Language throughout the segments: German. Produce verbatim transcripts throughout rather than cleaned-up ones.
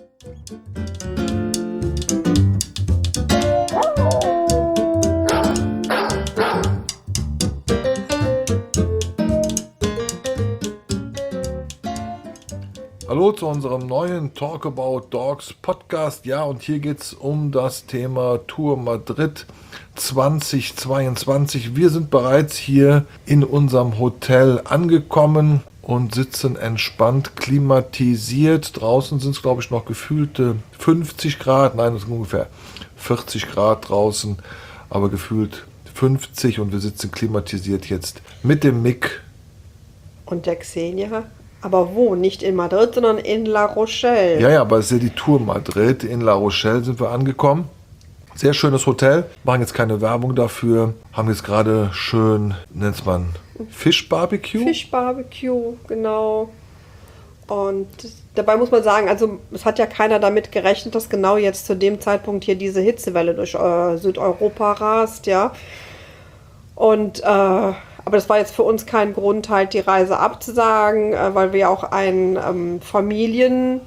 Hallo zu unserem neuen Talk About Dogs Podcast. Ja, und hier geht es um das Thema Tour Madrid zwanzig zweiundzwanzig. Wir sind bereits hier in unserem Hotel angekommen und sitzen entspannt klimatisiert. Draußen sind es, glaube ich, noch gefühlte fünfzig Grad. Nein, es sind ungefähr vierzig Grad draußen, aber gefühlt fünfzig, und wir sitzen klimatisiert jetzt mit dem Mick. Und der Xenia. Aber wo? Nicht in Madrid, sondern in La Rochelle. Ja, ja, aber es ist ja die Tour Madrid. In La Rochelle sind wir angekommen. Sehr schönes Hotel. Machen jetzt keine Werbung dafür. Haben jetzt gerade schön, nennt man Fischbarbecue? Fischbarbecue, genau. Und dabei muss man sagen, also es hat ja keiner damit gerechnet, dass genau jetzt zu dem Zeitpunkt hier diese Hitzewelle durch äh, Südeuropa rast, ja. Und äh, aber das war jetzt für uns kein Grund, halt die Reise abzusagen, äh, weil wir ja auch einen ähm, Familienplan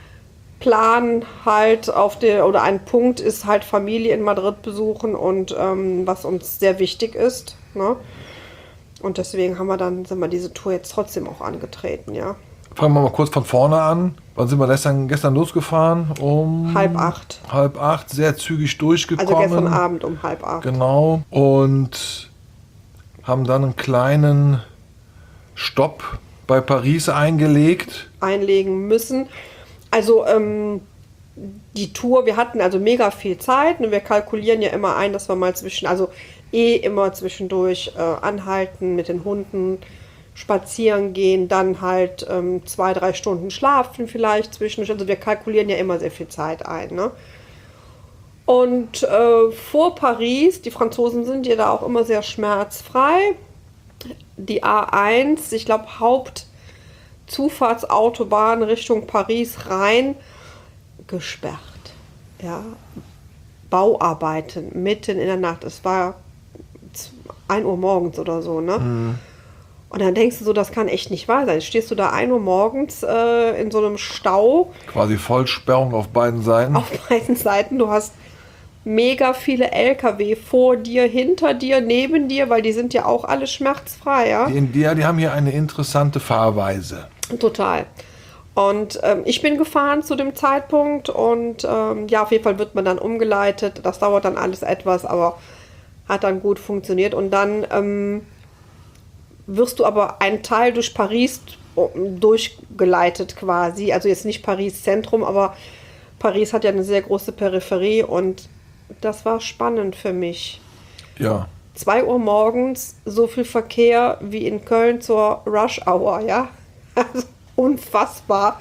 halt auf der, oder ein Punkt ist halt Familie in Madrid besuchen, und ähm, was uns sehr wichtig ist, ne? Und deswegen haben wir dann, sind wir diese Tour jetzt trotzdem auch angetreten, ja. Fangen wir mal kurz von vorne an. Wann sind wir gestern, gestern losgefahren? Um halb acht. Halb acht, sehr zügig durchgekommen. Also gestern Abend um halb acht. Genau. Und haben dann einen kleinen Stopp bei Paris eingelegt. Einlegen müssen. Also ähm, die Tour, wir hatten also mega viel Zeit, und wir kalkulieren ja immer ein, dass wir mal zwischen, also eh immer zwischendurch äh, anhalten, mit den Hunden spazieren gehen, dann halt ähm, zwei, drei Stunden schlafen vielleicht zwischendurch. Also wir kalkulieren ja immer sehr viel Zeit ein, ne? Und äh, vor Paris, die Franzosen sind ja da auch immer sehr schmerzfrei. Die A eins, ich glaube Hauptzufahrtsautobahn Richtung Paris rein, gesperrt. Ja, Bauarbeiten mitten in der Nacht. Es war ein Uhr morgens oder so, ne? Mhm. Und dann denkst du so, das kann echt nicht wahr sein. Stehst du da ein Uhr morgens äh, in so einem Stau. Quasi Vollsperrung auf beiden Seiten. Auf beiden Seiten. Du hast mega viele L K W vor dir, hinter dir, neben dir, weil die sind ja auch alle schmerzfrei, ja? Die, die, die haben hier eine interessante Fahrweise. Total. Und ähm, ich bin gefahren zu dem Zeitpunkt, und ähm, ja, auf jeden Fall wird man dann umgeleitet. Das dauert dann alles etwas, aber hat dann gut funktioniert. Und dann ähm, wirst du aber einen Teil durch Paris durchgeleitet quasi. Also jetzt nicht Paris Zentrum, aber Paris hat ja eine sehr große Peripherie, und das war spannend für mich. Ja. zwei Uhr morgens, so viel Verkehr wie in Köln zur Rush Hour, ja. Also unfassbar.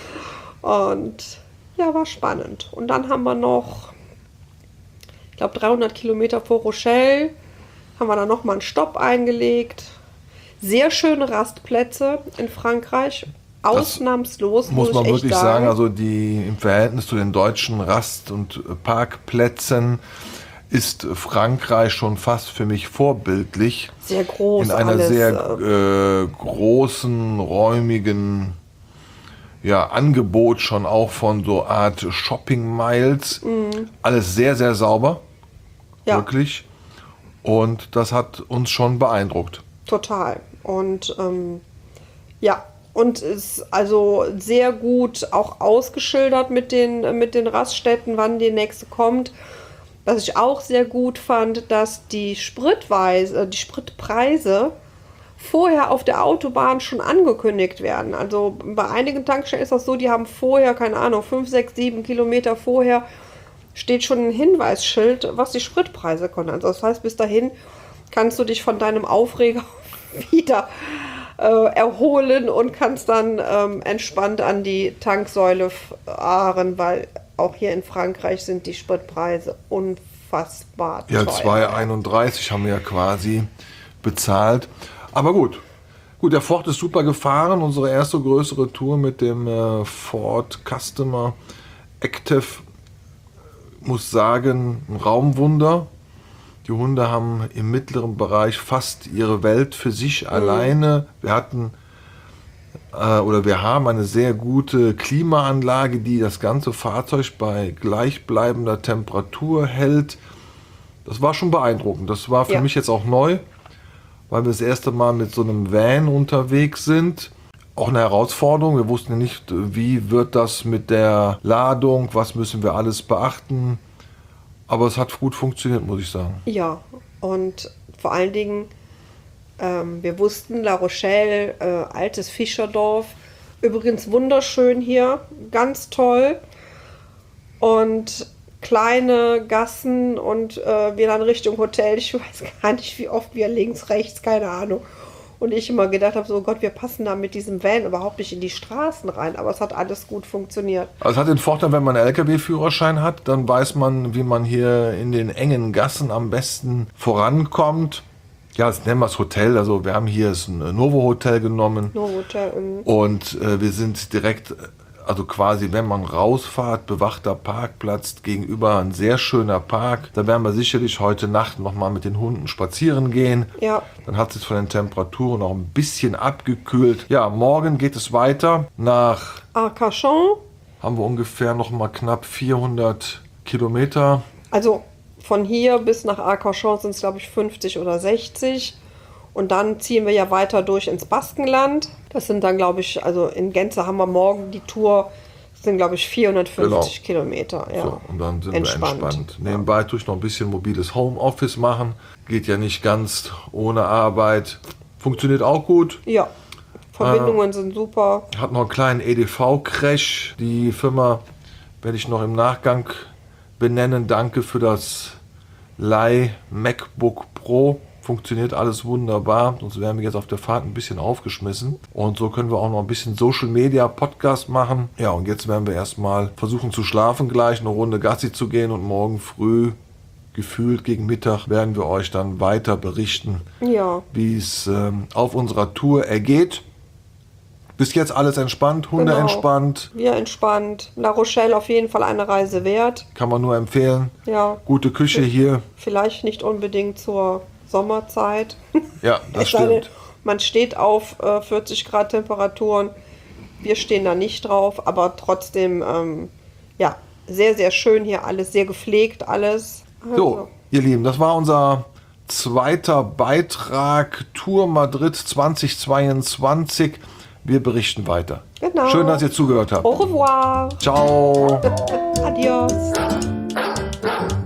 Und ja, war spannend. Und dann haben wir noch, ich glaube, dreihundert Kilometer vor Rochelle, haben wir dann nochmal einen Stopp eingelegt. Sehr schöne Rastplätze in Frankreich. Ausnahmslos, das muss, muss man ich wirklich sagen. sagen, also die im Verhältnis zu den deutschen Rast- und Parkplätzen ist Frankreich schon fast für mich vorbildlich. Sehr groß. In einer alles, sehr äh, großen, räumigen ja, Angebot schon auch von so Art Shopping Miles. Mhm. Alles sehr, sehr sauber. Ja. Wirklich. Und das hat uns schon beeindruckt. Total. Und ähm, ja, und ist also sehr gut auch ausgeschildert mit den, mit den Raststätten, wann die nächste kommt. Was ich auch sehr gut fand, dass die Spritweise, die Spritpreise vorher auf der Autobahn schon angekündigt werden. Also bei einigen Tankstellen ist das so, die haben vorher, keine Ahnung, fünf, sechs, sieben Kilometer vorher steht schon ein Hinweisschild, was die Spritpreise kosten. Also das heißt, bis dahin kannst du dich von deinem Aufreger wieder äh, erholen und kannst dann ähm, entspannt an die Tanksäule fahren, weil auch hier in Frankreich sind die Spritpreise unfassbar teuer. Ja, zwei Euro einunddreißig haben wir ja quasi bezahlt. Aber gut, gut, der Ford ist super gefahren. Unsere erste größere Tour mit dem äh, Ford Customer Active, muss sagen, ein Raumwunder. Die Hunde haben im mittleren Bereich fast ihre Welt für sich mhm. alleine. Wir hatten äh, oder wir haben eine sehr gute Klimaanlage, die das ganze Fahrzeug bei gleichbleibender Temperatur hält. Das war schon beeindruckend. Das war für Ja. mich jetzt auch neu, weil wir das erste Mal mit so einem Van unterwegs sind. Auch eine Herausforderung. Wir wussten nicht, wie wird das mit der Ladung, was müssen wir alles beachten. Aber es hat gut funktioniert, muss ich sagen. Ja, und vor allen Dingen, ähm, wir wussten, La Rochelle, äh, altes Fischerdorf, übrigens wunderschön hier, ganz toll. Und kleine Gassen und äh, wir dann Richtung Hotel. Ich weiß gar nicht, wie oft wir links, rechts, keine Ahnung. Und ich immer gedacht habe, so oh Gott, wir passen da mit diesem Van überhaupt nicht in die Straßen rein. Aber es hat alles gut funktioniert. Also es hat den Vorteil, wenn man einen L K W-Führerschein hat, dann weiß man, wie man hier in den engen Gassen am besten vorankommt. Ja, das nennen wir es Hotel. Also wir haben hier das Novo-Hotel genommen. Novotel. ähm, Und äh, wir sind direkt, also quasi, wenn man rausfahrt, bewachter Parkplatz, gegenüber ein sehr schöner Park. Da werden wir sicherlich heute Nacht nochmal mit den Hunden spazieren gehen. Ja, Dann hat es von den Temperaturen auch ein bisschen abgekühlt. Ja, morgen geht es weiter. Nach Arcachon. haben wir ungefähr nochmal knapp vierhundert Kilometer. Also von hier bis nach Arcachon sind es, glaube ich, fünfzig oder sechzig. Und dann ziehen wir ja weiter durch ins Baskenland. Das sind dann, glaube ich, also in Gänze haben wir morgen die Tour, das sind, glaube ich, vierhundertfünfzig Kilometer. Ja. So, und dann sind Entspannt. wir entspannt. Nebenbei tue ich noch ein bisschen mobiles Homeoffice machen. Geht ja nicht ganz ohne Arbeit. Funktioniert auch gut. Ja, Verbindungen sind super. Hat noch einen kleinen E D V-Crash. Die Firma werde ich noch im Nachgang benennen. Danke für das Leih MacBook Pro. Funktioniert alles wunderbar. Sonst wären wir jetzt auf der Fahrt ein bisschen aufgeschmissen. Und so können wir auch noch ein bisschen Social Media Podcast machen. Ja, und jetzt werden wir erstmal versuchen zu schlafen gleich, eine Runde Gassi zu gehen und morgen früh, gefühlt gegen Mittag, werden wir euch dann weiter berichten, Ja, wie es ähm, auf unserer Tour ergeht. Bis jetzt alles entspannt, Hunde Genau. entspannt, wir entspannt. La Rochelle auf jeden Fall eine Reise wert. kann man nur empfehlen. Ja, Gute Küche hier. vielleicht nicht unbedingt zur Sommerzeit. Ja, das Es sei denn, stimmt. man steht auf äh, vierzig Grad Temperaturen. Wir stehen da nicht drauf, aber trotzdem, ähm, ja, sehr, sehr schön hier alles, sehr gepflegt alles. Also, So, ihr Lieben, das war unser zweiter Beitrag Tour Madrid zweitausendzweiundzwanzig. Wir berichten weiter. Genau. Schön, dass ihr zugehört habt. Au revoir. Ciao. Adios.